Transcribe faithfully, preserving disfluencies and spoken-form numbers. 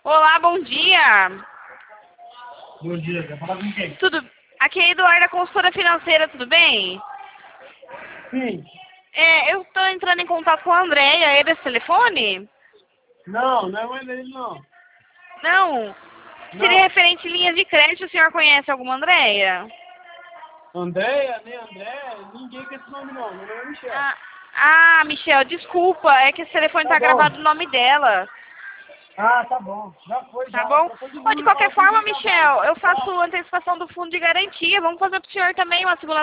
Olá, bom dia. Bom dia, quer falar com quem? Tudo? Aqui é Eduarda, consultora financeira, tudo bem? Sim. É, eu estou entrando em contato com a Andréia, é desse telefone? Não, não é ele não. Não. Seria Não. referente a linhas de crédito, o senhor conhece alguma Andréia? Andréia, nem André, ninguém com esse nome não. Meu nome é Michel. Ah, ah, Michel, desculpa, é que esse telefone Tá está bom. gravado o nome dela, Ah, tá bom. Já foi, tá já. bom? Trocou de Ou de número e qualquer falou que forma, ninguém tá bom. Michel, eu Tá? faço antecipação do fundo de garantia, vamos fazer para o senhor também uma simulação